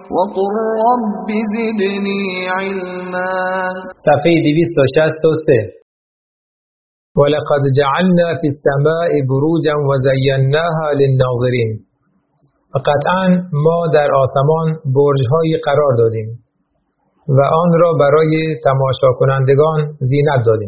وقل رب زدني علما. صفحه 263. ولقد جعلنا في السماء بروجا وزيناها للناظرين. قطعا ما در آسمان برج‌هایی قرار دادیم و آن را برای تماشا کنندگان زینت دادیم.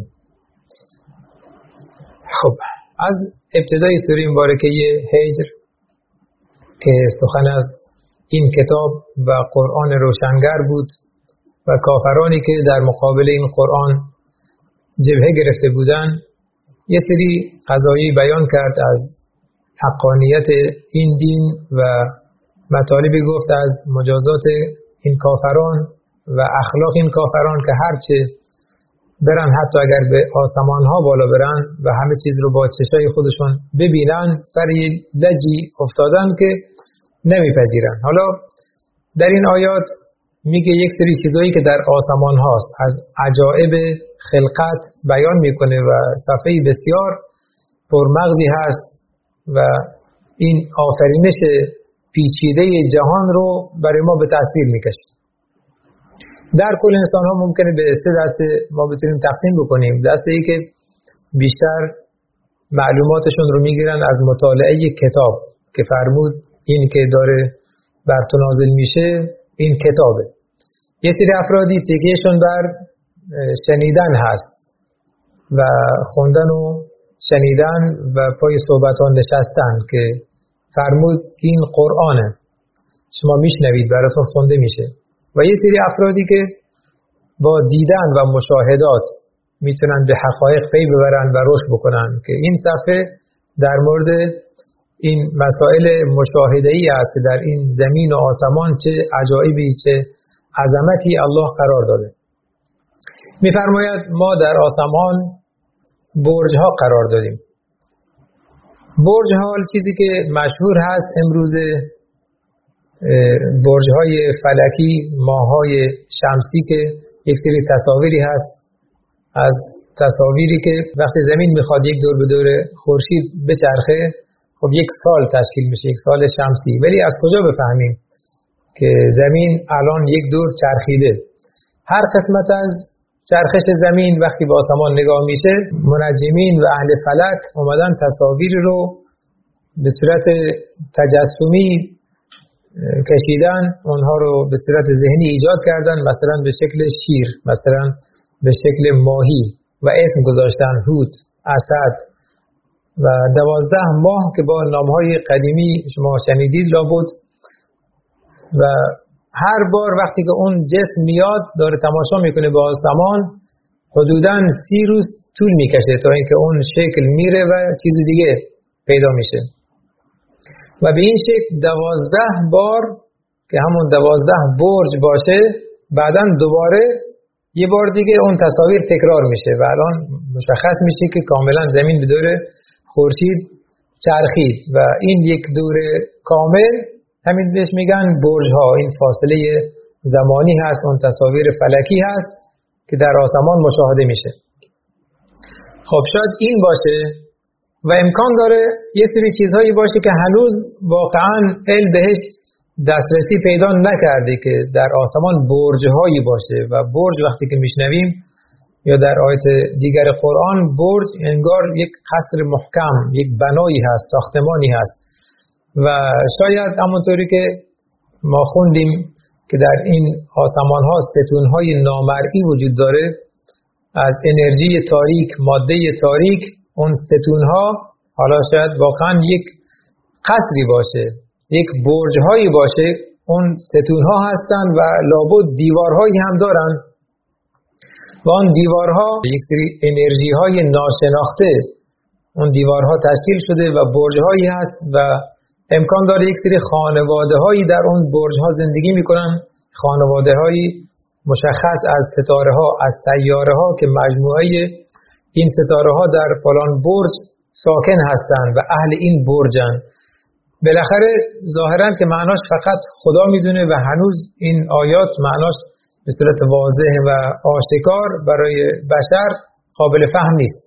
خب از ابتدای سوره مبارکه هجر که سخن از این کتاب و قرآن روشنگر بود و کافرانی که در مقابل این قرآن جبهه گرفته بودند، یه سری قضایی بیان کرد از حقانیت این دین و مطالبی گفت از مجازات این کافران و اخلاق این کافران که هرچه برن، حتی اگر به آسمان ها بالا برن و همه چیز رو با چشای خودشون ببینن، سر لجی افتادن که نمیپذیرن. حالا در این آیات میگه یک سری چیزایی که در آسمان هاست از عجایب خلقت بیان میکنه و صفحه بسیار پرمغزی هست و این آفرینش پیچیده جهان رو برای ما به تصویر میکشه. در کل انسان ها ممکنه به سه دسته ما بتونیم تقسیم بکنیم. دسته ای که بیشتر معلوماتشون رو میگیرن از مطالعه کتاب که فرمود این که داره بر تو نازل میشه این کتابه. یه سری افرادی تکیهشون بر شنیدن هست و خوندن و شنیدن و پای صحبتان نشستن که فرمود این قرآنه، شما میشنوید، براتون خونده میشه. و یه سری افرادی که با دیدن و مشاهدات میتونن به حقایق پی ببرن و رشد بکنن که این صفحه در مورد این مسائل مشاهده‌ای است که در این زمین و آسمان چه عجایبی چه عظمتی الله قرار داده. میفرماید ما در آسمان برج‌ها قرار دادیم. برج‌ها چیزی که مشهور هست امروزه برج‌های فلکی، ماه‌های شمسی که یک سری تصاویری هست از تصاویری که وقتی زمین میخواد یک دور به دور خورشید بچرخه، خب یک سال تشکیل میشه، یک سال شمسی. ولی از کجا بفهمیم که زمین الان یک دور چرخیده؟ هر قسمت از چرخش زمین وقتی به آسمان نگاه میشه، منجمین و اهل فلک اومدن تصاویر رو به صورت تجسمی کشیدن، اونها رو به صورت ذهنی ایجاد کردن، مثلا به شکل شیر، مثلا به شکل ماهی و اسم گذاشتن حوت، اسد و 12 ماه که با نامهای قدیمی شما شنیدید لابد. و هر بار وقتی که اون جسم میاد داره تماشا میکنه به آسمان، حدوداً 30 روز طول میکشه تا اینکه اون شکل میره و چیز دیگه پیدا میشه. و به این شکل 12 بار که همون 12 برج باشه، بعداً دوباره یه بار دیگه اون تصاویر تکرار میشه و الان مشخص میشه که کاملا زمین به دور خورشید چرخید و این یک دور کامل همین بهش میگن برج ها. این فاصله زمانی هست، اون تصاویر فلکی هست که در آسمان مشاهده میشه. خب شاید این باشه و امکان داره یه سری چیزهایی باشه که هنوز واقعا علم بهش دسترسی پیدا نکرده که در آسمان برج هایی باشه. و برج وقتی که میشنویم یا در آیت دیگر قرآن، برج انگار یک قصر محکم، یک بنایی هست، ساختمانی هست. و شاید همونطوری که ما خوندیم که در این آسمان ها ستون های نامرئی وجود داره از انرژی تاریک، ماده تاریک، اون ستون ها حالا شاید واقعا یک قصری باشه، یک برج هایی باشه، اون ستون ها هستن و لابد دیوارهایی هم دارن و اون دیوارها یک سری انرژی های ناشناخته اون دیوارها تشکیل شده و برج هایی هست و امکان داره یک سری خانواده هایی در اون برج ها زندگی میکنن، خانواده هایی مشخص از ستاره ها، از سیاره ها که مجموعه این ستاره ها در فلان برج ساکن هستند و اهل این برجن. بالاخره ظاهرا که معناش فقط خدا میدونه و هنوز این آیات معناش به صورت واضح و آشکار برای بشر قابل فهم نیست.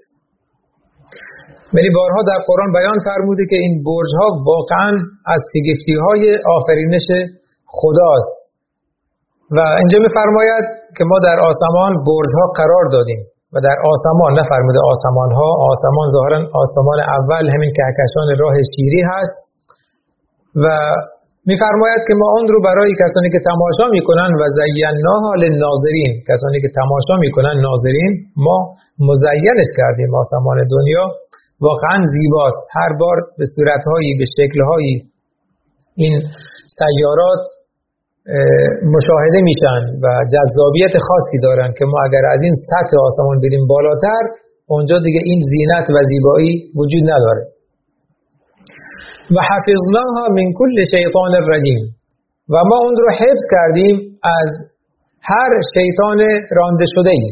ولی بارها در قرآن بیان فرموده که این برج ها واقعا از شگفتی های آفرینش خداست و اینجا می‌فرماید که ما در آسمان برج‌ها قرار دادیم و در آسمان، نفرموده آسمان‌ها، آسمان ظاهراً آسمان اول همین کهکشان راه شیری هست و می‌فرماید که ما اون رو برای کسانی که تماشا می‌کنن و زیناها للناظرین، کسانی که تماشا می‌کنن ناظرین، ما مزینش کردیم آسمان دنیا. واقعاً زیباست، هر بار به صورت‌هایی، به شکل‌هایی این سیارات مشاهده میشن و جذابیت خاصی دارن که ما اگر از این سطح آسمان بریم بالاتر، اونجا دیگه این زینت و زیبایی وجود نداره. و حفظناها من کل شیطان رجیم، و ما اون رو حفظ کردیم از هر شیطان رانده شده ای.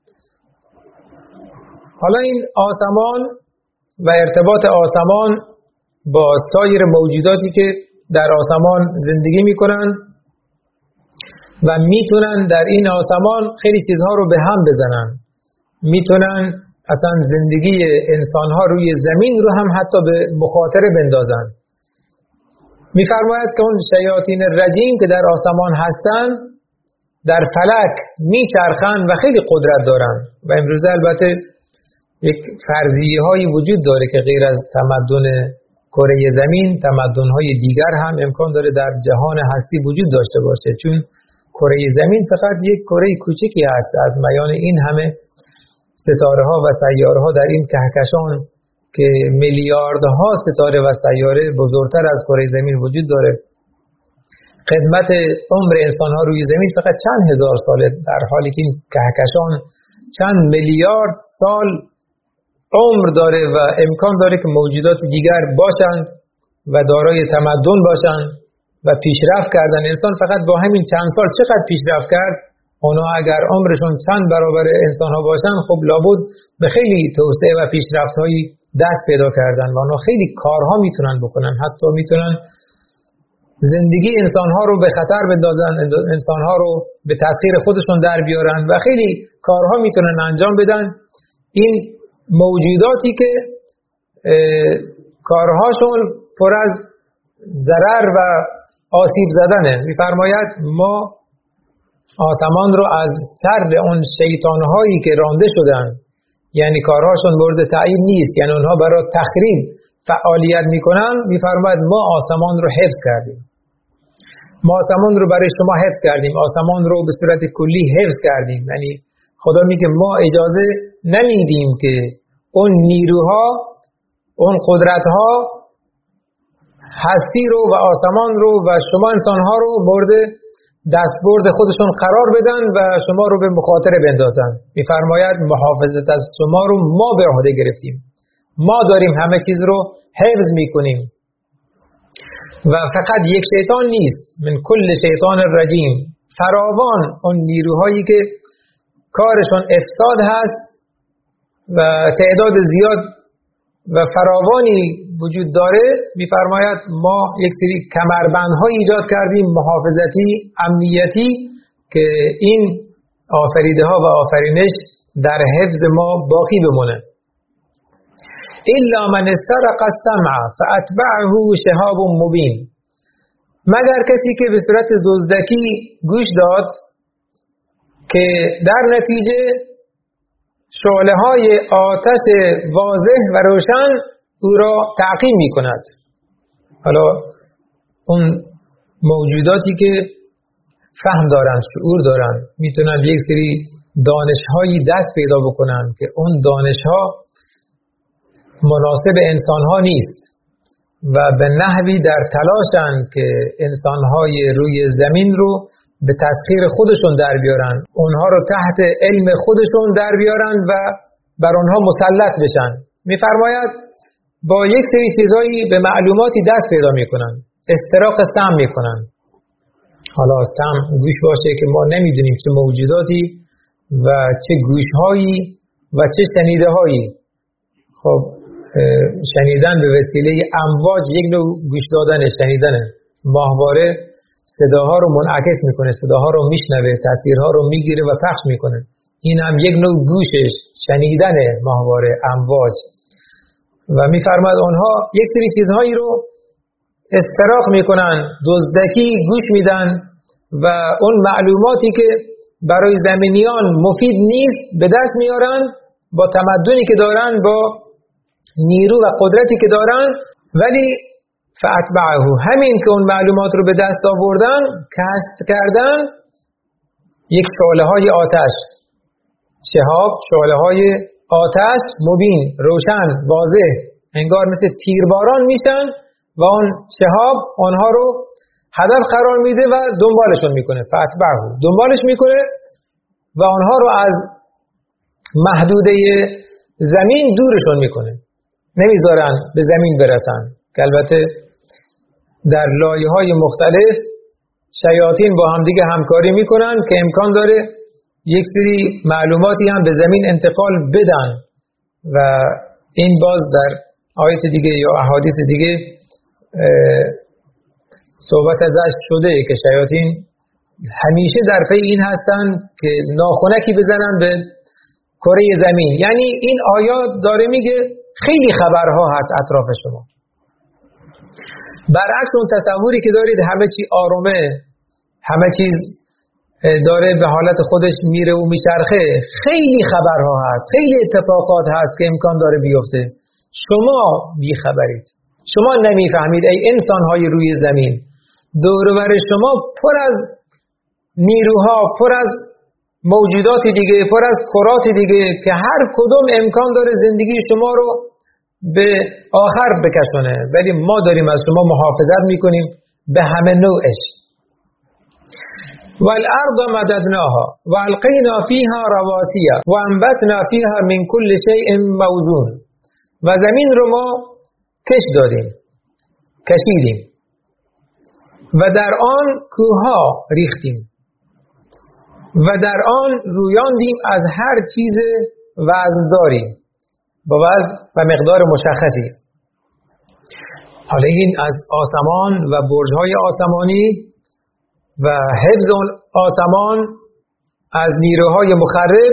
حالا این آسمان و ارتباط آسمان با سایر موجوداتی که در آسمان زندگی میکنن و میتونن در این آسمان خیلی چیزها رو به هم بزنن، میتونن اصلا زندگی انسانها روی زمین رو هم حتی به مخاطره بندازن. میفرماید که اون شیاطین رجیم که در آسمان هستن در فلک میچرخن و خیلی قدرت دارن و امروزه البته یک فرضیه هایی وجود داره که غیر از تمدن کره زمین، تمدن‌های دیگر هم امکان داره در جهان هستی وجود داشته باشه، چون کره زمین فقط یک کره کوچکی است از میان این همه ستاره ها و سیاره ها در این کهکشان که میلیاردها ستاره و سیاره بزرگتر از کره زمین وجود داره. قدمت عمر انسان ها روی زمین فقط چند هزار ساله، در حالی که این کهکشان چند میلیارد سال عمر داره و امکان داره که موجودات دیگر باشند و دارای تمدن باشند و پیشرفت کردن. انسان فقط با همین چند سال چقدر پیشرفت کرد. اونا اگر عمرشون چند برابر انسان ها باشن، خب لابد به خیلی توسعه و پیشرفت هایی دست پیدا کردن و اونا خیلی کارها میتونن بکنن، حتی میتونن زندگی انسان ها رو به خطر بندازن، انسان ها رو به تسخیر خودشون در بیارن و خیلی کارها میتونن انجام بدن. این موجوداتی که کارهاشون پر از ضرر و آسیب زدنه، میفرماید ما آسمان رو از شر اون شیطانهایی که رانده شدن، یعنی کارهاشون مورد تعیین نیست، یعنی اونها برای تخریب فعالیت میکنن، میفرماید ما آسمان رو حفظ کردیم. ما آسمان رو برای شما حفظ کردیم، آسمان رو به صورت کلی حفظ کردیم. یعنی خدا میگه ما اجازه نمیدیم که اون نیروها، اون قدرتها هستی رو و آسمان رو و شما انسانها رو مورد دستبرد خودشون قرار بدن و شما رو به مخاطره بندازن. میفرماید محافظت از شما رو ما به عهده گرفتیم، ما داریم همه چیز رو حفظ میکنیم. و فقط یک شیطان نیست، من کل شیطان رجیم، فراوان اون نیروهایی که کارشون افساد هست و تعداد زیاد و فراوانی وجود داره. میفرماید ما یک سری کمربندهای ایجاد کردیم محافظتی، امنیتی، که این آفریده ها و آفرینش در حفظ ما باقی بمونه. الا من استرق السمع فاتبعه شهاب مبین، مگر کسی که به صورت دزدکی گوش داد که در نتیجه شعله های آتش واضح و روشن او را تعقیب می کند. حالا اون موجوداتی که فهم دارن، شعور دارن، میتونن یک سری دانش‌هایی دست پیدا بکنن که اون دانش‌ها مناسب انسان‌ها نیست و به نحوی در تلاشن که انسان‌های روی زمین رو به تسخیر خودشون در بیارن، اونها رو تحت علم خودشون در بیارن و بر اونها مسلط بشن. میفرماید با یک سری چیزایی به معلوماتی دست پیدا میکنن، استراق سمع میکنن. حالا سمع گوش باشه که ما نمیدونیم چه موجوداتی و چه گوشهایی و چه شنیده هایی. خب شنیدن به وسیله امواج یک نوع گوش دادن، شنیدنه. ماهواره صداها رو منعکس میکنه، صداها رو میشنوه، تصویرها رو میگیره و پخش میکنه. این هم یک نوع گوشش، شنیدن ماهواره، امواج. و میفرماید اونها یک سری چیزهایی رو استراق میکنن، دزدکی گوش میدن و اون معلوماتی که برای زمینیان مفید نیست به دست میارن، با تمدنی که دارن، با نیرو و قدرتی که دارن، ولی فاتبعه، همین که اون معلومات رو به دست آوردن، کشف کردن، یک شعله های آتش، شهاب، شعله های آتش مبین، روشن، واضح، انگار مثل تیرباران میشن و اون شهاب آنها رو هدف قرار میده و دنبالشون میکنه. فاتبعه، دنبالش میکنه و آنها رو از محدوده زمین دورشون میکنه، نمیذارن به زمین برسن. که البته در لایه‌های مختلف شیاطین با هم دیگه همکاری میکنن که امکان داره یک سری معلوماتی هم به زمین انتقال بدن و این باز در آیت دیگه یا احادیث دیگه صحبت ازش شده که شیاطین همیشه در پی این هستن که ناخنکی بزنن به کره زمین. یعنی این آیات داره میگه خیلی خبرها هست اطراف شما، برعکس اون تصوری که دارید همه چی آرومه، همه چیز داره به حالت خودش میره و میچرخه. خیلی خبرها هست، خیلی اتفاقات هست که امکان داره بیفته. شما بیخبرید، شما نمیفهمید. ای انسان‌های روی زمین، دور و بر شما پر از نیروها، پر از موجودات دیگه، پر از کرات دیگه که هر کدوم امکان داره زندگی شما رو به آخر بکشونه، ولی ما داریم از شما محافظت میکنیم به همه نوعش. والارض مددناها والقینا فیها رواسیه وانبتنا فیها من کل شیء موزون. و زمین رو ما کش دادیم، کشیدیم و در آن کوهها ریختیم و در آن رویاندیم از هر چیز وزنداری با وزن و مقدار مشخصی. حالا این از آسمان و برج‌های آسمانی و حفظ اون آسمان از نیروهای مخرب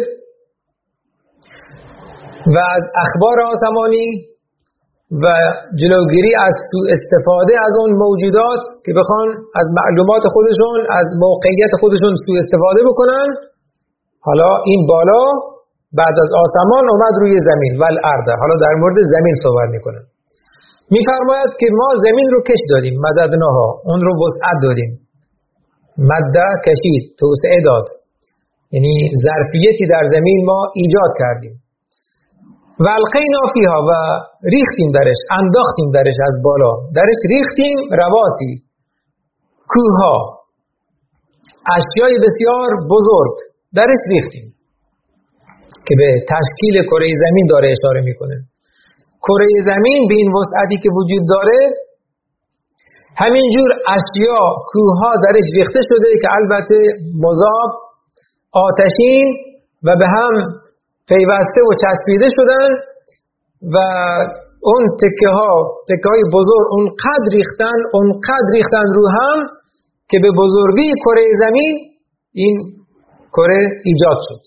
و از اخبار آسمانی و جلوگیری از استفاده از اون موجودات که بخوان از معلومات خودشون، از موقعیت خودشون سوء استفاده بکنن. حالا این بالا بعد از آسمان اومد روی زمین و الارض. حالا در مورد زمین صحبت میکنه. میفرماید که ما زمین رو کش دادیم، مددناها، اون رو وسعت دادیم. مده کشید، توسعه داد، یعنی ظرفیتی در زمین ما ایجاد کردیم. و القینا فیها، و ریختیم درش، انداختیم درش، از بالا درش ریختیم رواسی، کوهها، اشیای بسیار بزرگ درش ریختیم که به تشکیل کره زمین داره اشاره میکنه. کره زمین به این وسعتی که وجود داره، همینجور اشیا، کوهها درش ریخته شده که البته مذاب، آتشین و به هم پیوسته و چسبیده شدن و اون تکه های بزرگ اونقدر ریختن رو هم که به بزرگی کره زمین این کره ایجاد شد.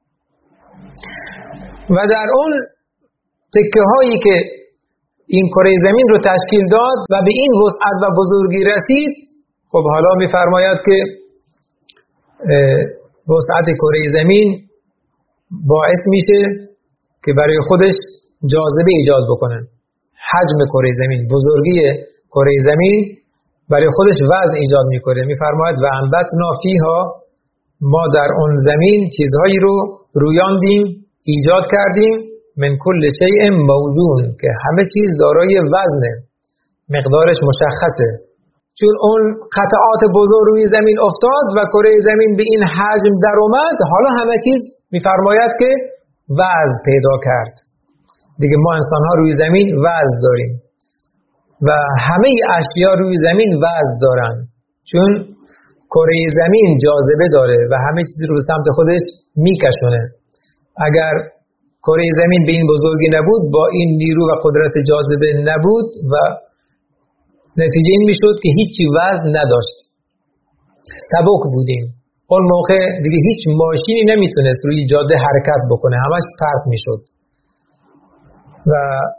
و در اون تکه هایی که این کره زمین رو تشکیل داد و به این وسعت و بزرگی رسید، خب حالا می‌فرماید که وسعت کره زمین باعث میشه که برای خودش جاذبه ایجاد بکنه. حجم کره زمین، بزرگی کره زمین برای خودش وزن ایجاد میکنه. میفرماید و انبتنا فیها، ما در اون زمین چیزهایی رو رویاندیم، ایجاد کردیم، من کل شیء موزون، که همه چیز دارای وزنه، مقدارش مشخصه. چون اون قطعات بزرگ روی زمین افتاد و کره زمین به این حجم در اومد، حالا همه چیز میفرماید که وزن پیدا کرد. دیگه ما انسان ها روی زمین وزن داریم و همه اشیا روی زمین وزن دارن، چون کره زمین جاذبه داره و همه چیز رو به سمت خودش میکشونه. اگر کره زمین به این بزرگی نبود، با این نیرو و قدرت جاذبه نبود و نتیجه این میشد که هیچی وزن نداشت، سبک بودیم. اون موقع دیگه هیچ ماشینی نمیتونست روی جاده حرکت بکنه، همش پرت میشد. و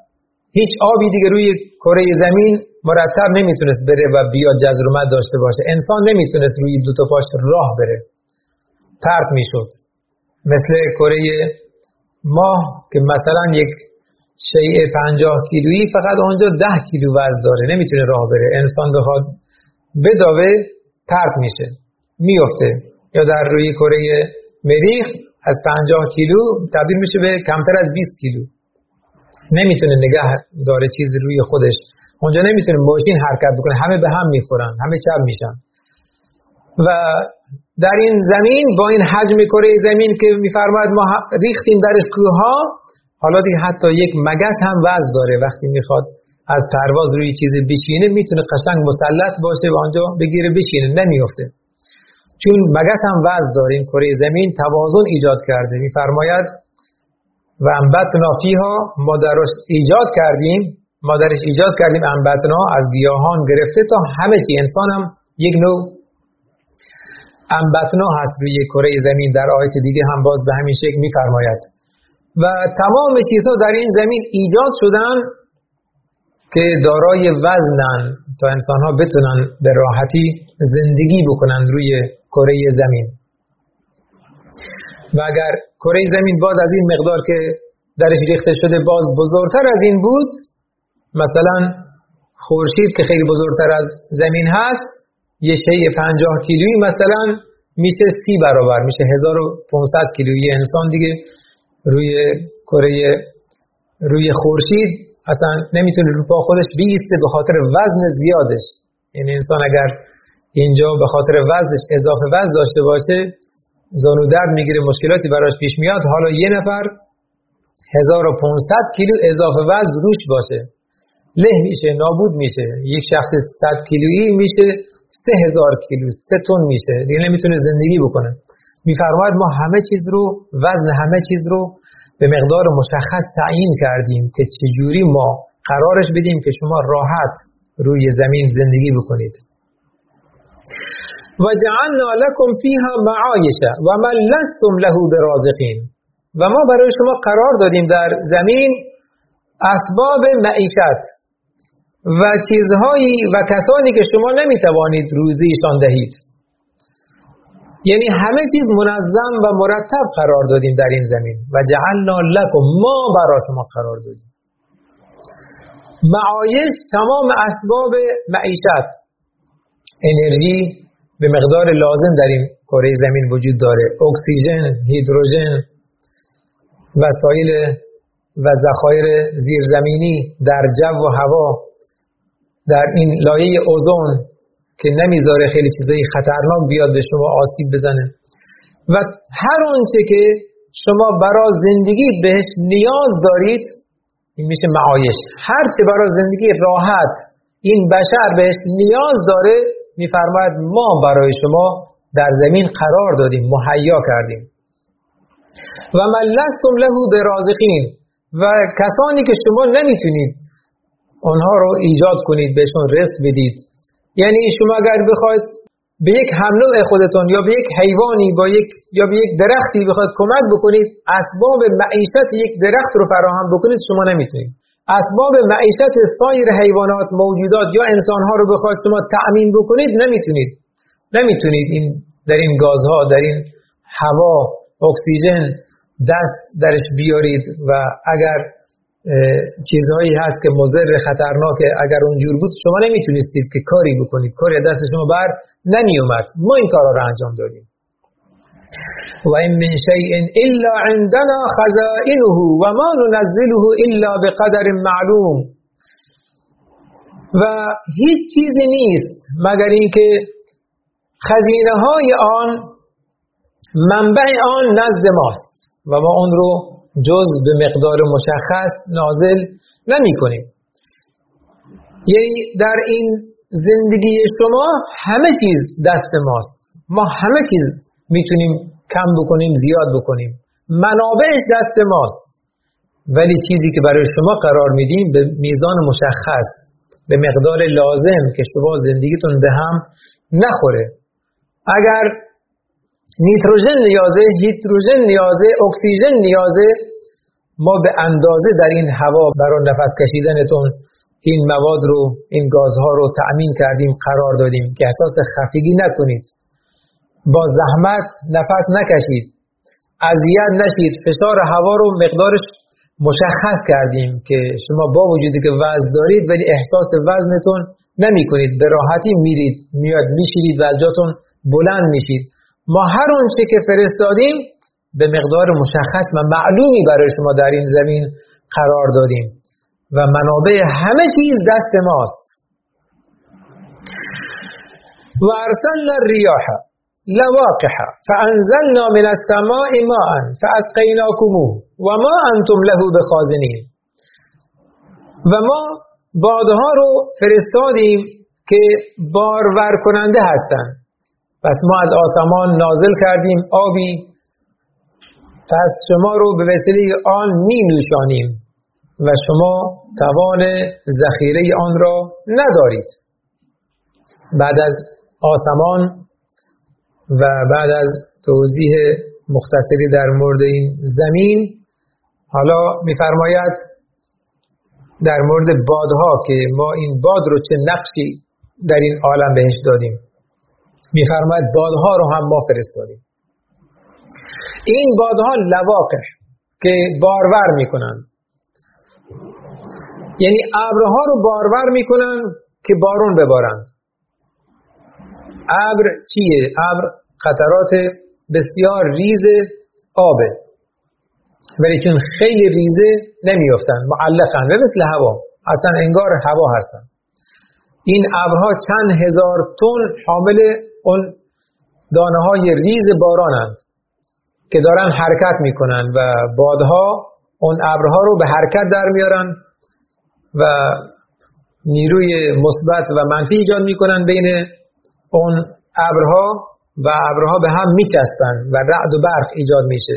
هیچ آبی دیگه روی کره زمین مرتب نمیتونست بره و بیاد جذر و مد داشته باشه. انسان نمیتونست روی دو تا پاش راه بره، پرت میشد. مثل کره ماه که مثلا یک شیء 50 کیلویی فقط اونجا 10 کیلو وزن داره، نمیتونه راه بره. انسان بخواد بدوه پرت میشه، میفته. یا در روی کره مریخ از 50 کیلو تبدیل میشه به کمتر از 20 کیلو. نمیتونه نگه داره چیز روی خودش. اونجا نمیتونه ماشین حرکت بکنه، همه به هم میخورن، همه چپ میشن. و در این زمین با این حجم کره زمین که میفرماید ما ریختیم درش کوه‌ها، حالا دیگه حتی یک مگس هم وزن داره. وقتی میخواد از پرواز روی چیز بشینه میتونه قشنگ مسلط باشه و آنجا بگیره بشینه، نمیفته. چون مگس هم وزن داره. این کره زمین توازن ایجاد کرده. میفرماید و انبتنا فیها، ما درش ایجاد کردیم انبتنا، از گیاهان گرفته تا همه چی. انسان هم یک نوع انبتنا هست روی کره زمین. در آیت دیگه هم باز به همین شکل میفرماید و تمام چیزها در این زمین ایجاد شدن که دارای وزنن تا انسان‌ها بتونن به راحتی زندگی بکنن روی کره زمین. و اگر کره زمین باز از این مقدار که درش ریخته شده باز بزرگتر از این بود، مثلا خورشید که خیلی بزرگتر از زمین هست، یه شیء 50 کیلویی مثلا میشه 30 برابر، میشه 1500 کیلویی. انسان دیگه روی خورشید اصلا نمیتونه رو پا خودش بیسته به خاطر وزن زیادش. یعنی انسان اگر اینجا به خاطر وزنش اضافه وزن داشته باشه، زانو درد میگیره، مشکلاتی براش پیش میاد. حالا یه نفر 1500 کیلو اضافه وزن روش باشه، له میشه، نابود میشه. یک شخص 100 کیلویی میشه 3000 کیلو، 3 تن میشه، دیگه نمیتونه زندگی بکنه. میفرماید ما همه چیز رو، وزن همه چیز رو به مقدار مشخص تعیین کردیم که چجوری ما قرارش بدیم که شما راحت روی زمین زندگی بکنید. و جعلنا لكم فيها معایش و من لستم له برازقین، و ما برای شما قرار دادیم در زمین اسباب معیشت و چیزهایی و کسانی که شما نمیتوانید روزیشان دهید. یعنی همه چیز منظم و مرتب قرار دادیم در این زمین. و جعلنا لكم، ما برای شما قرار دادیم معایش، تمام اسباب معیشت. انرژی به مقدار لازم در این کره زمین وجود داره، اکسیژن، هیدروژن، وسایل و ذخایر زیرزمینی در جو و هوا، در این لایه اوزون که نمیذاره خیلی چیزای خطرناک بیاد به شما آسیب بزنه، و هر آنچه که شما برای زندگی بهش نیاز دارید، این میشه معایش. هر چه برای زندگی راحت این بشر بهش نیاز داره، میفرماید ما برای شما در زمین قرار دادیم، مهیا کردیم. و من لستم له برازقین، و کسانی که شما نمیتونید اونها رو ایجاد کنید، بهشون رزق بدید. یعنی شما اگر بخواید به یک همنوع خودتون یا به یک حیوانی یا به یک درختی بخواید کمک بکنید، اسباب معیشت یک درخت رو فراهم بکنید، شما نمیتونید. اسباب معیشت سایر حیوانات، موجودات یا انسانها رو بخواید شما تأمین بکنید، نمیتونید این در این گازها، در این هوا، اکسیژن دست درش بیارید. و اگر چیزهایی هست که مضر، خطرناکه، اگر اونجور بود شما نمیتونستید که کاری بکنید، کاری دست شما بر نمی اومد. ما این کارا رو انجام دادیم. و این من شیء الا عندنا خزائنه و ما ننزله الا بقدر معلوم، و هیچ چیزی نیست مگر اینکه خزینه های آن، منبع آن نزد ماست و ما اون رو جز به مقدار مشخص نازل نمی کنیم. یعنی در این زندگی شما همه چیز دست ماست، ما همه چیز میتونیم کم بکنیم، زیاد بکنیم، منابعش دست ماست، ولی چیزی که برای شما قرار میدیم به میزان مشخص، به مقدار لازم که شما زندگیتون به هم نخوره. اگر نیتروژن نیازه، هیدروژن نیازه، اکسیژن نیازه، ما به اندازه در این هوا برای نفس کشیدنتون این مواد رو، این گازها رو تأمین کردیم، قرار دادیم که احساس خفگی نکنید، با زحمت نفس نکشید، اذیت نشید. فشار هوا رو مقدارش مشخص کردیم که شما با وجودی که وزن دارید ولی احساس وزنتون نمی کنید، به راحتی میرید میاد میشید و از جاتون بلند میشید. ما هر اونچه که فرستادیم به مقدار مشخص و معلومی برای شما در این زمین قرار دادیم و منابع همه چیز دست ماست. و ارسلنا الرياح لواقح فانزلنا من السماء ماء فاسقيناكموه وما انتم له بخازنين. و ما بادها رو فرستادیم که بارور کننده هستند. پس ما از آسمان نازل کردیم آبی، پس شما رو به وسیله آن می نوشانیم و شما توان ذخیره آن را ندارید. بعد از آسمان و بعد از توضیح مختصری در مورد این زمین، حالا می‌فرماید در مورد بادها که ما این باد رو چه نقشی در این عالم بهش دادیم. می‌فرماید بادها رو هم ما فرستادیم. این بادها لواقح که بارور میکنن، یعنی ابرها رو بارور میکنن که بارون ببارند. ابر چیه؟ ابر قطرات بسیار ریز آبه، ولی چون خیلی ریزه نمیافتن، معلقن و مثل هوا، اصلا انگار هوا هستن. این ابرها چند هزار تن حامل اون دانه های ریز بارانند که دارن حرکت میکنن و بادها اون ابرها رو به حرکت در میارن و نیروی مثبت و منفی ایجاد میکنن بین اون ابرها و ابرها به هم میچسبن و رعد و برق ایجاد میشه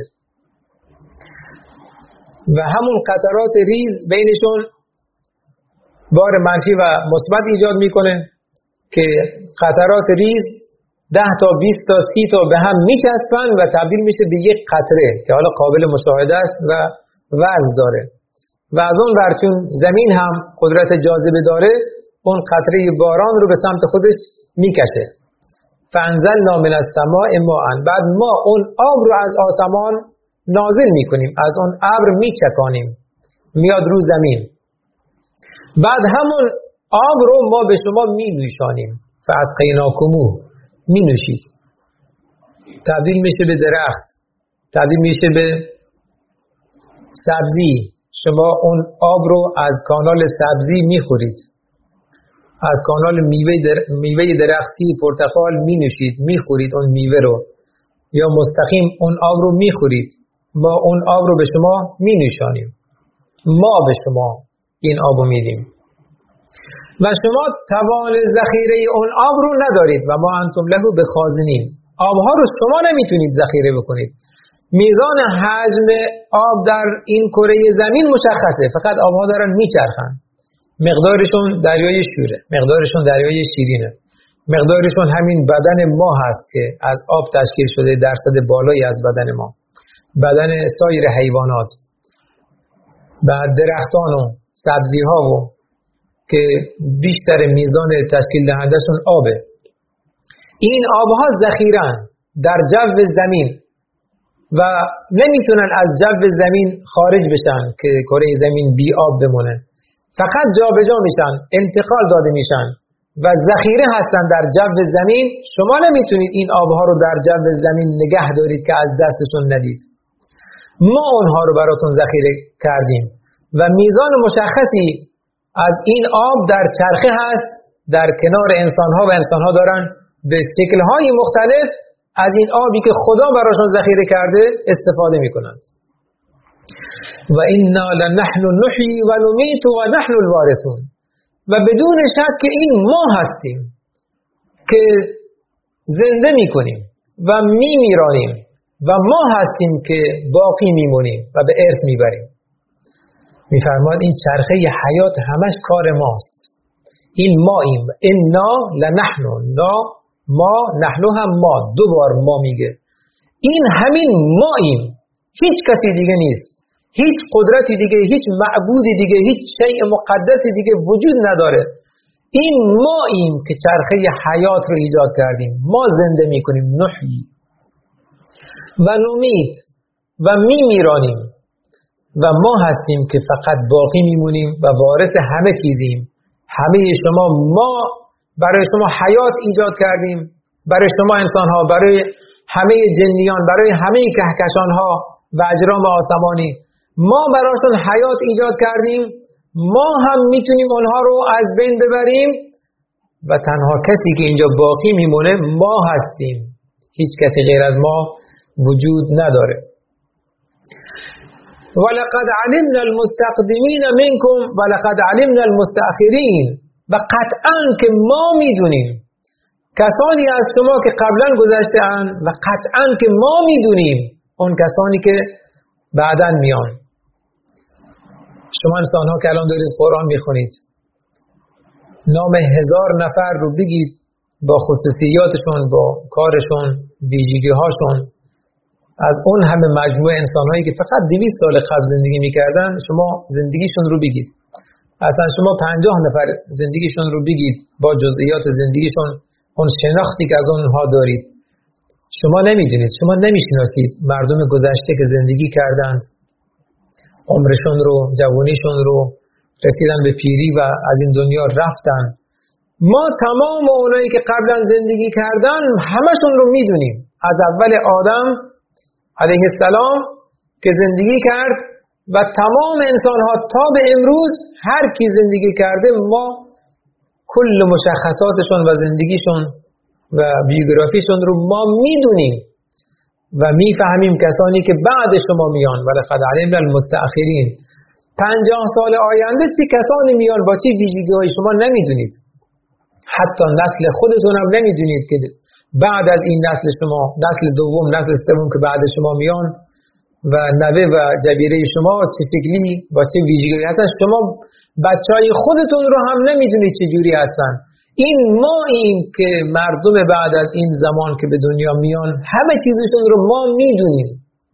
و همون قطرات ریز بینشون بار منفی و مثبت ایجاد میکنه که قطرات ریز 10 تا 20 تا 30 تا به هم میچسبن و تبدیل میشه به یک قطره که حالا قابل مشاهده است و وزن داره و از اون ور چون زمین هم قدرت جاذبه داره، اون قطره باران رو به سمت خودش میکشه. فانزلنا من السماء ماء، بعد ما اون آب رو از آسمان نازل میکنیم، از اون ابر میچکانیم میاد رو زمین، بعد همون آب رو ما به شما مینوشانیم. فاسقیناکموه، می نوشید، تبدیل میشه به درخت، تبدیل میشه به سبزی. شما اون آب رو از کانال سبزی میخورید، از کانال میوه درختی پرتقال می نوشید، میخورید اون میوه رو، یا مستقیم اون آب رو میخورید. ما اون آب رو به شما می نوشانیم، ما به شما این آب رو میدیم و شما توان ذخیره اون آب رو ندارید و ما انتم له بخازنین. آبها رو شما نمیتونید ذخیره بکنید. میزان حجم آب در این کره زمین مشخصه، فقط آبها دارن میچرخن. مقدارشون دریای شوره، مقدارشون دریای شیرینه، مقدارشون همین بدن ما هست که از آب تشکیل شده، درصد بالایی از بدن ما، بدن سایر حیوانات و درختان و سبزی ها و که بیشتر میزان تشکیل دهندشون آبه. این آبها ذخیره‌اند در جو زمین و نمیتونن از جو زمین خارج بشن که کره زمین بی آب بمونه، فقط جابجا میشن، انتقال داده میشن و ذخیره هستن در جو زمین. شما نمیتونید این آبها رو در جو زمین نگه دارید که از دستتون ندید. ما اونها رو براتون ذخیره کردیم و میزان مشخصی از این آب در چرخه هست در کنار انسانها و انسانها دارن به شکل‌های مختلف از این آبی که خدا براشون ذخیره کرده استفاده میکنند. و انا لنحن نحیی و نمیت و نحن الوارثون، و بدون شک که این ما هستیم که زنده میکنیم و میمیرانیم و ما هستیم که باقی میمونیم و به ارث میبریم. میفرماد این چرخه حیات همش کار ماست. این ماییم، انا لنحن، نا ما، نحن هم ما، دو بار ما میگه. این همین ماییم، هیچ کسی دیگه نیست. هیچ قدرتی دیگه، هیچ معبودی دیگه، هیچ شیء مقدسی دیگه وجود نداره. این ماییم که چرخه حیات رو ایجاد کردیم. ما زنده میکنیم، نحیی و نمید و میمیرانیم و ما هستیم که فقط باقی میمونیم و وارث همه چیزیم. همه شما، ما برای شما حیات ایجاد کردیم، برای شما انسان ها، برای همه جنیان، برای همه کهکشان ها و اجرام آسمانی ما براشون حیات ایجاد کردیم. ما هم میتونیم اونها رو از بین ببریم و تنها کسی که اینجا باقی میمونه ما هستیم. هیچ کسی غیر از ما وجود نداره. ولقد علمنا المستقدمین منکم ولقد علمنا المستأخرین، و قطعاً که ما میدونیم کسانی از شما که قبلا گذشته اند و قطعاً که ما میدونیم اون کسانی که بعداً میان. شما انسان ها که الان دارید قرآن میخونید، نام 1000 نفر رو بگید با خصوصیاتشون، با کارشون، ویژگی هاشون، از اون همه مجموعه انسان هایی که فقط 200 سال قبل زندگی میکردن شما زندگیشون رو بگید. اصلا شما 50 نفر زندگیشون رو بگید با جزئیات زندگیشون، اون شناختی که از اونها دارید. شما نمیدونید، شما نمیشناسید مردم گذشته که زندگی کردند، عمرشون رو، جوانیشون رو، رسیدن به پیری و از این دنیا رفتن. ما تمام اونایی که قبلا زندگی کردن همشون رو میدونیم، از اول آدم علیه السلام که زندگی کرد و تمام انسان ها تا به امروز هر کی زندگی کرده ما کل مشخصاتشون و زندگیشون و بیوگرافیشون رو ما میدونیم و میفهمیم کسانی که بعد شما میان. ولقد علمنا المستأخرین، 50 سال آینده چه کسانی میان با چه ویژگی‌های شما نمیدونید. حتی نسل خودتون هم نمیدونید که بعد از این نسل شما، نسل دوم، نسل سوم که بعد شما میان و نوه و جبیره شما چه شکلی با چه ویژگی‌هایی هستن. شما بچهای خودتون رو هم نمیدونید چه جوری هستن. این ما این که مردم بعد از این زمان که به دنیا میان همه چیزشون رو ما میدونیم.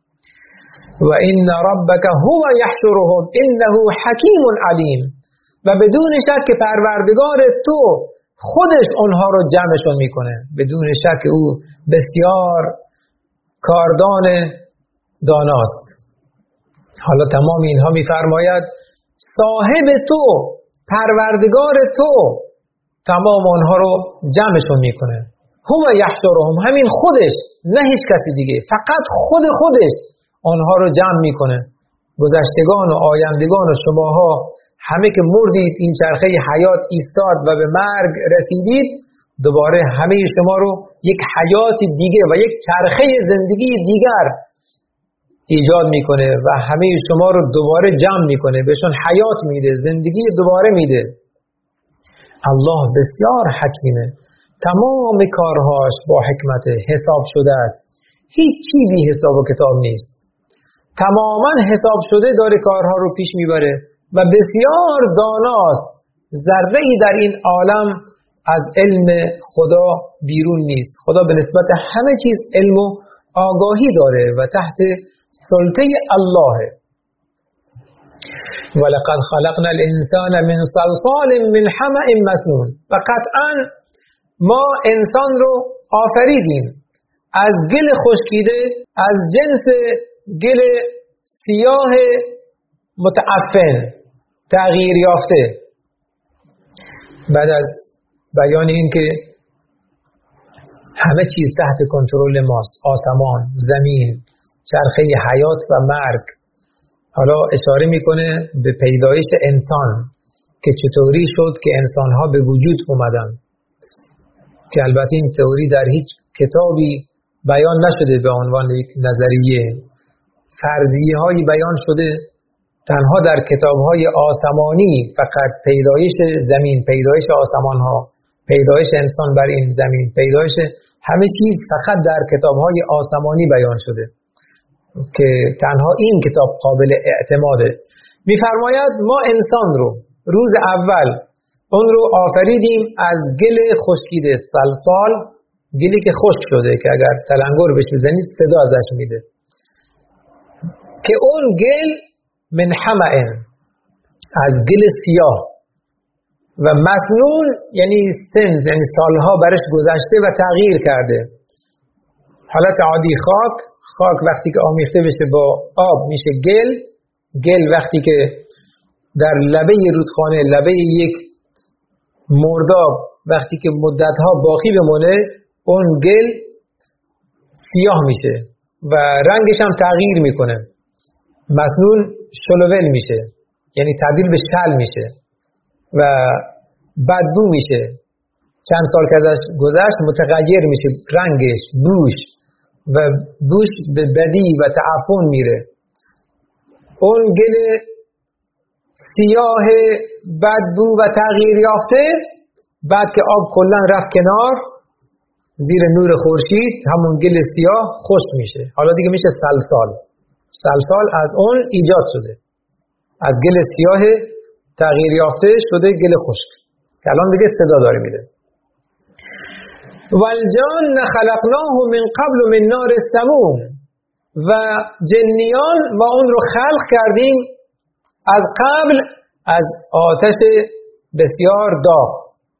و این ربک هو یحشرهم انه حکیم علیم، و بدون شک پروردگار تو خودش اونها رو جمعشون میکنه. بدون شک او بسیار کاردان داناست. حالا تمام اینها میفرماید صاحب تو، پروردگار تو تمام آنها رو جمعشون میکنه. هو یحشرهم، همین خودش، نه هیچ کسی دیگه، فقط خودش آنها رو جمع میکنه. گذشتگان و آیندگان و شماها همه که مردید، این چرخه حیات ایستاد و به مرگ رسیدید، دوباره همه شما رو یک حیات دیگه و یک چرخه زندگی دیگر ایجاد میکنه و همه شما رو دوباره جمع میکنه، بهشون حیات میده، زندگی دوباره میده. الله بسیار حکیمه، تمام کارهاش با حکمت حساب شده است. هیچ چیزی حساب و کتاب نیست، تماما حساب شده داره کارها رو پیش میبره و بسیار داناست. ذره‌ای در این عالم از علم خدا بیرون نیست. خدا به نسبت همه چیز علم و آگاهی داره و تحت سلطه الله. ولقد خلقنا الانسان من صلصال من حمأ مسنون، و قطعا ما انسان رو آفریدیم از گل خشکیده، از جنس گل سیاه متعفن تغییر یافته. بعد از بیان این که همه چیز تحت کنترل ماست، آسمان، زمین، چرخه حیات و مرگ، حالا اشاره میکنه به پیدایش انسان که چطوری شد که انسانها به وجود اومدن، که البته این تئوری در هیچ کتابی بیان نشده به عنوان یک نظریه. فرضیه هایی بیان شده تنها در کتاب های آسمانی، فقط پیدایش زمین، پیدایش آسمان ها، پیدایش انسان بر این زمین، پیدایش همه چیز فقط در کتاب های آسمانی بیان شده که تنها این کتاب قابل اعتماده. میفرماید ما انسان رو روز اول اون رو آفریدیم از گل خشکیده، صلصال، گلی که خشک شده که اگر تلنگر بهش بزنید صدا ازش میده، که اون گل من حمأ، از گل سیاه، و مسنون یعنی سن، یعنی سالها برش گذشته و تغییر کرده. حالت عادی خاک وقتی که آمیخته بشه با آب میشه گل وقتی که در لبه رودخانه، لبه یک مرداب وقتی که مدتها باقی بمونه، اون گل سیاه میشه و رنگش هم تغییر میکنه. مسنون شلوول میشه، یعنی تبدیل به شل میشه و بدبو میشه. چند سال که ازش گذشت متغیر میشه رنگش، بوش به بدی و تعفن میره. اون گل سیاه بدبو و تغییر یافته بعد که آب کلا رفت کنار زیر نور خورشید، همون گل سیاه خشک میشه. حالا دیگه میشه سلسال از اون ایجاد شده، از گل سیاه تغییر یافته شده گل خشک که الان دیگه صدا داره میده. والجان خلقناه من قبل من نار السموم، و جنیان و اون رو خلق کردیم از قبل از آتش بسیار داغ.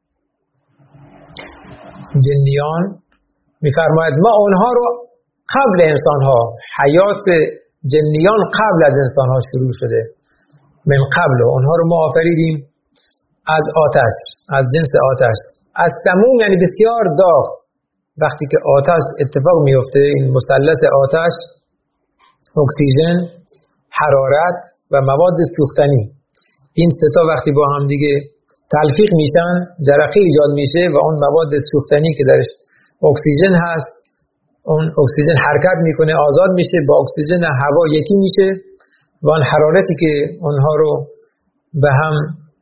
جنیان میفرماید ما اونها رو قبل انسانها، حیات جنیان قبل از انسانها شروع شده. من قبل اونها رو ما آفریدیم از آتش، از جنس آتش. از سموم یعنی بسیار داغ. وقتی که آتش اتفاق میفته، این مثلث آتش، اکسیژن، حرارت و مواد سوختنی، این سه تا وقتی با هم دیگه تلفیق میشن جرقه ایجاد میشه و اون مواد سوختنی که درش اکسیژن هست، اون اکسیژن حرکت میکنه، آزاد میشه، با اکسیژن هوا یکی میشه و اون حرارتی که اونها رو به هم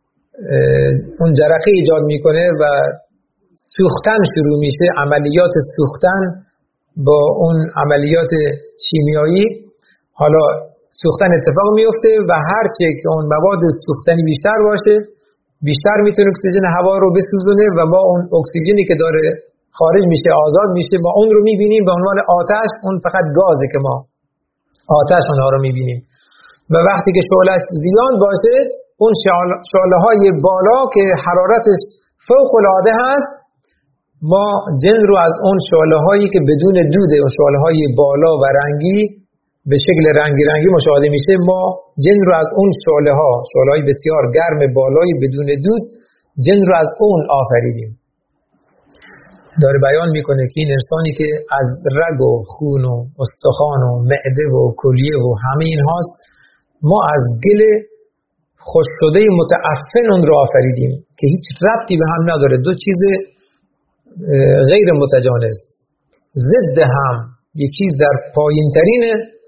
اون جرقه ایجاد میکنه و سوختن شروع میشه. عملیات سوختن با اون عملیات شیمیایی، حالا سوختن اتفاق میفته و هرچه که اون مواد سوختنی بیشتر باشه، بیشتر میتونه اکسیژن هوا رو بسوزونه و ما اون اکسیژنی که داره خارج میشه، آزاد میشه، ما اون رو میبینیم به عنوان آتش. اون فقط گازه که ما آتش اونها رو میبینیم. و وقتی که شعله‌اش زیاد باشه، اون شعله‌های بالا که حرارتش فوق العاده هست، ما جن رو از اون شعله‌هایی که بدون دوده، اون شعله‌های بالا و رنگی به شکل رنگی مشاهده میشه، ما جن رو از اون شعله‌های بسیار گرم بالای بدون دود، جن رو از اون آفریدیم. داره بیان میکنه که این انسانی که از رگ و خون و استخوان و معده و کلیه و همه این هاست، ما از گل خشک شده متعفن اون رو آفریدیم که هیچ ربطی به هم نداره، دو چیز غیر متجانس، ضد هم. یک چیز در پایین ترین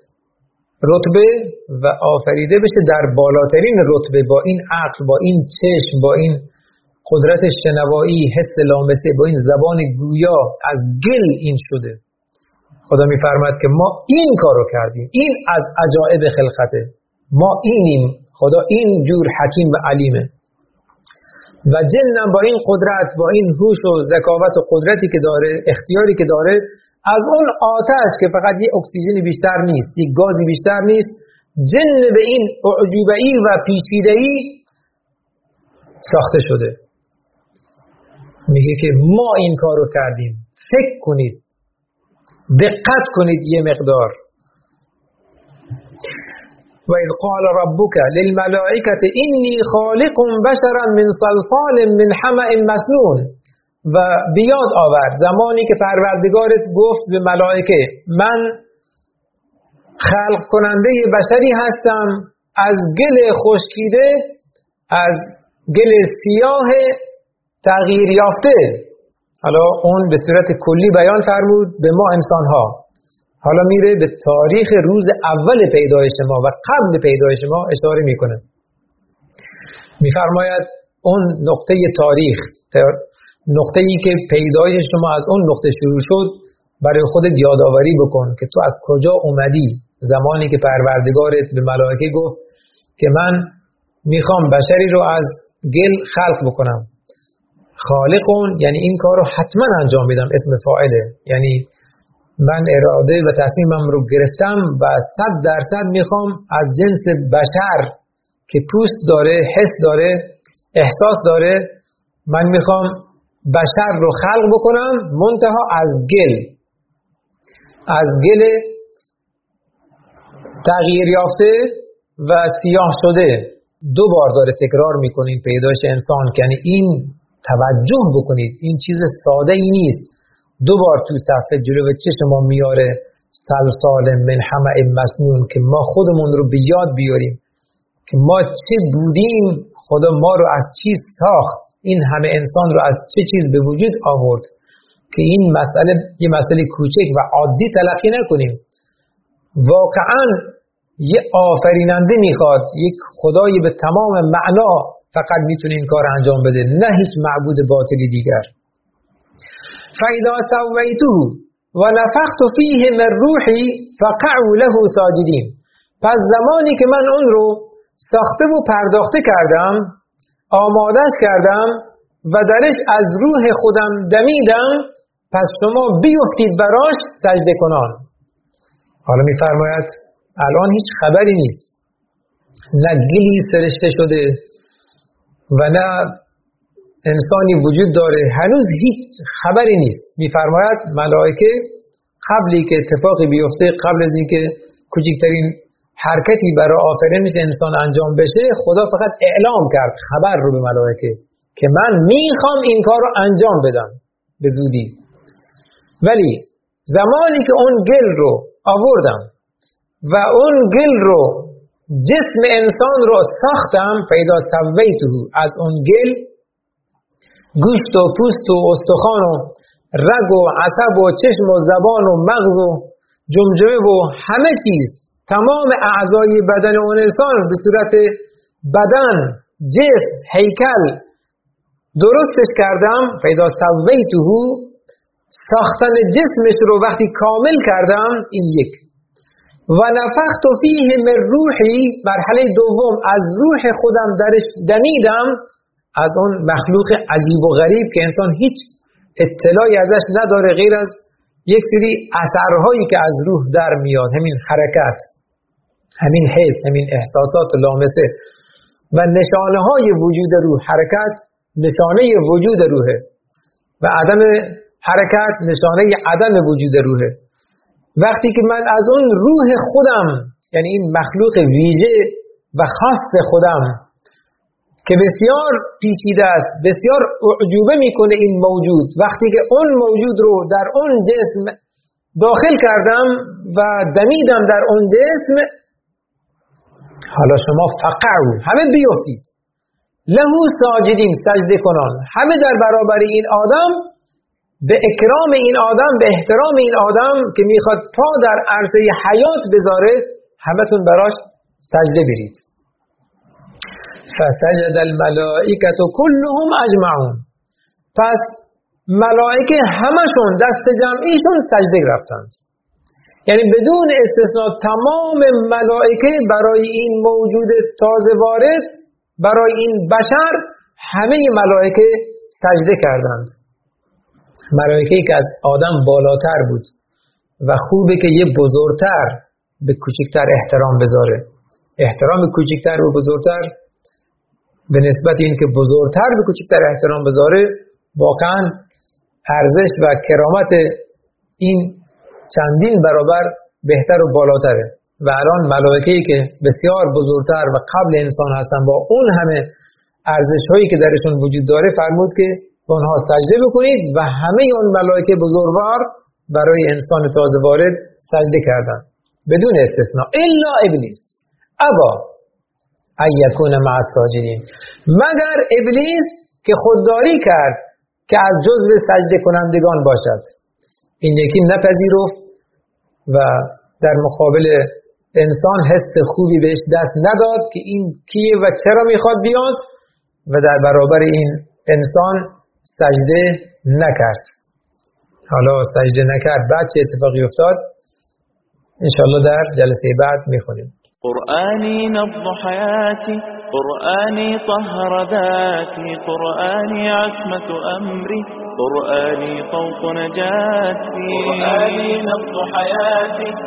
رتبه و آفریده بشه در بالاترین رتبه، با این عقل، با این چشم، با این قدرت شنوایی، حس لامسه، با این زبان گویا، از گل این شده. خدا میفرماید که ما این کارو کردیم، این از عجایب خلقته، ما اینیم. خدا این جور حکیم و علیمه. و جنم با این قدرت، با این هوش و ذکاوت و قدرتی که داره، اختیاری که داره، از اون آتش که فقط یه اکسیژنی بیشتر نیست، یک گازی بیشتر نیست، جن به این اعجوبه‌ای و پیچیده‌ای ساخته شده. میگه که ما این کارو کردیم. فکر کنید، دقت کنید یه مقدار. و اذ قال ربک للملائکة انی خالق بشرا من صلصال من حمأ مسنون، و بیاد آورد زمانی که پروردگارت گفت به ملائکه من خلق کننده بشری هستم از گل خشکیده، از گل سیاه تغییر یافته. حالا اون به صورت کلی بیان فرمود به ما انسان ها. حالا میره به تاریخ روز اول پیدایش ما و قبل پیدایش ما اشاره میکنه. میفرماید اون نقطه تاریخ، نقطه‌ای که پیدایش شما از اون نقطه شروع شد، برای خودت یادآوری بکن که تو از کجا اومدی. زمانی که پروردگارت به ملائکه گفت که من میخوام بشری رو از گل خلق بکنم. خالقون یعنی این کار رو حتما انجام میدم، اسم فاعله، یعنی من اراده و تصمیمم رو گرفتم و 100% میخوام از جنس بشر که پوست داره، حس داره، احساس داره، من میخوام بشر رو خلق بکنم، منتها از گل تغییر یافته و سیاه شده. 2 بار داره تکرار میکنین پیدایش انسان، یعنی این توجه بکنید این چیز ساده ای نیست. 2 بار تو صفحه جلو چشم ما میاره سلسال من حمأ مسنون که ما خودمون رو به یاد بیاریم که ما چه بودیم، خدا ما رو از چی ساخت، این همه انسان رو از چه چیز به وجود آورد، که این مسئله یه مسئله کوچک و عادی تلقی نکنیم. واقعاً یه آفریننده میخواد، یک خدایی به تمام معنا فقط میتونه این کار انجام بده، نه هیچ معبود باطلی دیگر. فَإِذَا سَوَّيْتُهُ وَنَفَخْتُ فِيهِ مِنْ رُوحِي فَقَعُوا لَهُ ساجدین. پس زمانی که من اون رو ساخته و پرداخته کردم، آمادش کردم و درش از روح خودم دمیدم، پس شما بیفتید براش سجده کنان. حالا میفرماید الان هیچ خبری نیست، نه گلی سرشته شده و نه انسانی وجود داره، هنوز هیچ خبری نیست. میفرماید ملائکه قبلی که اتفاقی بیفته، قبل از اینکه کوچکترین حرکتی برای آفرینش انسان انجام بشه، خدا فقط اعلام کرد خبر رو به ملائکه که من میخوام این کار رو انجام بدم به زودی. ولی زمانی که اون گل رو آوردم و اون گل رو جسم انسان رو ساختم، فَإِذَا سَوَّيْتُهُ، از اون گل گوشت و پوست و استخوان و رگ و عصب و چشم و زبان و مغز و جمجمه و همه چیز، تمام اعضای بدن اون انسان به صورت بدن، جسم، هیکل درستش کردم. فَإِذَا سَوَّيْتُهُ، ساختن جسمش رو وقتی کامل کردم، این یک. و نفخت فیه من روحی، مرحله دوم، از روح خودم درش دمیدم، از اون مخلوق عجیب و غریب که انسان هیچ اطلاعی ازش نداره غیر از یک سری اثرهایی که از روح در میاد، همین حرکت، همین حس، همین احساسات لامسه و نشانه های وجود روح. حرکت نشانه وجود روحه و عدم حرکت نشانه عدم وجود روحه. وقتی که من از اون روح خودم، یعنی این مخلوق ویژه و خاص خودم که بسیار پیچیده است، بسیار اعجوبه میکنه این موجود، وقتی که اون موجود رو در اون جسم داخل کردم و دمیدم در اون جسم، حالا شما فقعوا، همه بیفتید، لهو ساجدین، سجده کنان، همه در برابر این آدم، به اکرام این آدم، به احترام این آدم که میخواد پا در عرصه حیات بذاره، همتون براش سجده برید. فسجد الملائکه كلهم اجمعون، پس ملائکه همشون دست جمعیشون سجده رفتند. یعنی بدون استثناء تمام ملائکه برای این موجود تازه وارد، برای این بشر، همه ملائکه سجده کردند. ملائکه‌ای که از آدم بالاتر بود و خوبه که یه بزرگتر به کوچکتر احترام بذاره. احترام کوچکتر و بزرگتر به نسبت این که بزرگتر به کوچکتر احترام بذاره، واقعا ارزش و کرامت این چندین برابر بهتر و بالاتره. و الان ملائکه‌ای که بسیار بزرگتر و قبل انسان هستن، با اون همه ارزش‌هایی که درشون وجود داره، فرمود که اونها سجده بکنید و همه اون ملائکه بزرگوار برای انسان تازه وارد سجده کردند بدون استثناء، الا ابلیس ابا ان یکون مع الساجدین، مگر ابلیس که خودداری کرد که از جزو سجده کنندگان باشد. این یکی نپذیرفت و در مقابل انسان حس خوبی بهش دست نداد که این کیه و چرا میخواد بیاد، و در برابر این انسان سجده نکرد. حالا سجده نکرد، بعد چه اتفاقی افتاد انشاءالله در جلسه بعد میخونیم. قرآني نبض حياتي، قرآني طهر ذاتي، قرآني عصمة أمري، قرآني طوق نجاتي. قرآني نبض حياتي.